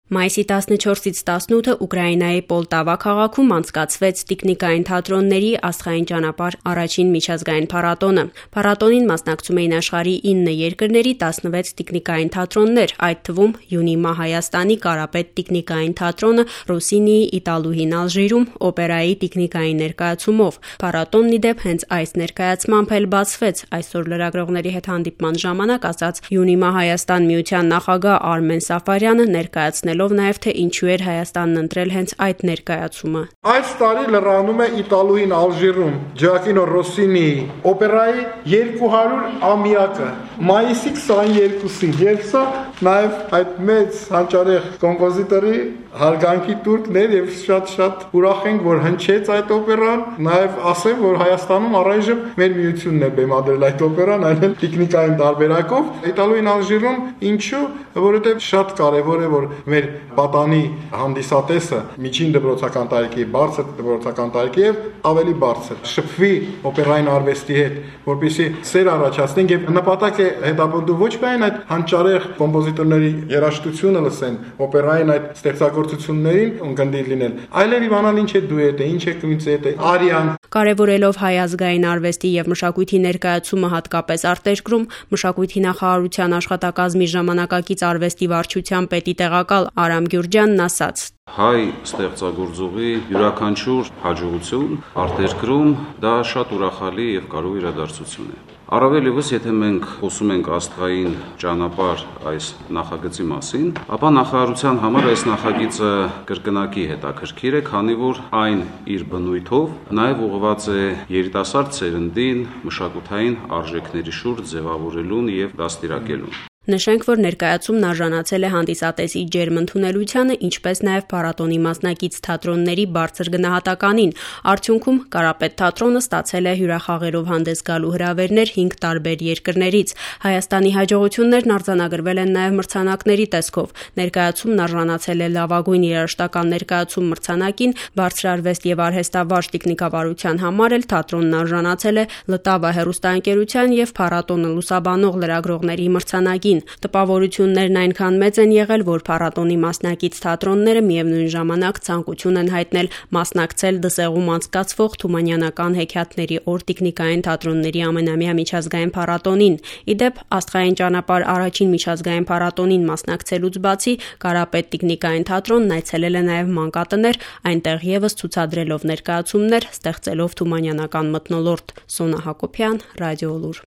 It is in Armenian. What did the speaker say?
Մայիսի 14-ից 18-ը Ուկրաինայի Պոլտավա քաղաքում անցկացվեց Տիկնիկային թատրոնների աստղային ճանապարհ առաջին միջազգային փառատոնը։ Փառատոնին մասնակցում էին աշխարհի 9 երկրների 16 տիկնիկային թատրոններ, այդ թվում Յունիմա Հայաստանի Կարապետ տիկնիկային թատրոնը, Ռոսինիի Իտալուհին Ալժիրում օպերայի տիկնիկային ներկայացումով։ Փառատոնն ի դեպ հենց այս ներկայացմամբ էլ բացվեց, այսօր լրագրողների հետ հանդիպման ժամանակ ասաց Յունիմա Հայաստան միության նախագահ Արմեն Սաֆարյանը, ներկայացնելով նաև թե ինչու էր Հայաստանն ընտրել հենց այդ ներկայացումը։ Այս տարի լրանում է Իտալուհին Ալժիրում Ջակինո Ռոսինիի օպերայի 200-ամյակը մայիսի 22-ին, եւ սա նաև այդ մեծ հանճարեղ կոմպոզիտորի հարգանքի տուրքն էր եւ շատ ուրախ ենք, որ հնչեց այդ օպերան, նաև ասեմ, որ Հայաստանում առայժմ մեր միությունն է բեմադրել այդ օպերան, այն էլ տիկնիկային տարբերակով։ Իտալուհին Ալժիրում ինչու, որովհետեւ շատ կարեւոր է, որ մեր պատանի հանդիսատեսը միջին դպրոցական տարիքի, բարձր դպրոցական տարիքի եւ ավելի բարձր շփվի օպերային արվեստի հետ, որպեսզի սեր առաջացնենք եւ նպատակ է հետապնդում ոչ միայն այդ հանճարեղ կոմպոզիտորների երաժշտությունը լսեն, օպերային այդ ստեղծագործություններին ունկնդիր լինել, այլև իմանալ ինչ է դուետը, ինչ է կվինտետը, արիան։ Կարևորելով հայ ազգային արվեստի եւ մշակույթի ներկայացումը հատկապես արտերկրում, մշակույթի նախարարության աշխատակազմի ժամանակակից արվեստի վարչության պետի տեղակալ Արամ Գյուրջյանն ասաց. Հայ ստեղծագործողի յուրաքանչյուր հաջողություն արտերկրում դա շատ ուրախալի եւ կարևոր իրադարձություն է։ Առավել ևս, եթե մենք խոսում ենք աստղային ճանապարհ այս նախագծի մասին, ապա նախարարության համար այս նախագիծը կրկնակի հետաքրքիր է, քանի որ այն իր բնույթով նաև ուղղված է երիտասարդ սերնդին մշակութային արժեքների շուրջ ձևավորելուն եւ դաստիարակելուն։ Նշենք, որ ներկայացումն արժանացել է հանդիսատեսի ջերմ ընդունելությանը, ինչպես նաև փառատոնի մասնակից թատրոնների բարձր գնահատականին։ Արդյունքում Կարապետ թատրոնը ստացել է հյուրախաղերով հանդես գալու հրավերներ 5 տարբեր երկրներից։ Հայաստանի հաջողություններն արձանագրվել են նաև մրցանակների տեսքով։ Ներկայացումն արժանացել է լավագույն երաժշտական ներկայացում մրցանակին, բարձրարվեստ եւ արհեստավարժ տիկնիկավարության համար էլ թատրոնն արժանացել է Լտավա հեռուստաընկերության եւ փառատոնը լուսաբանող լրագրողների մրցանակին։ Տպավորություններն այնքան մեծ են եղել, որ փառատոնի մասնակից թատրոնները միևնույն ժամանակ ցանկություն են հայտնել մասնակցել Դսեղում անցկացվող Թումանյանական հեքիաթների օր տիկնիկային թատրոնների ամենամյա միջազգային փառատոնին։ Ի դեպ, աստղային ճանապարհ առաջին միջազգային փառատոնին մասնակցելուց բացի Կարապետ տիկնիկային թատրոնն այցելել է նաև մանկատներ, այնտեղ եւս ցուցադրելով ներկայացումներ, ստեղծելով Թումանյանական մթնոլորտ։ Սոնա Հակոբյան, Ռադիոլուր։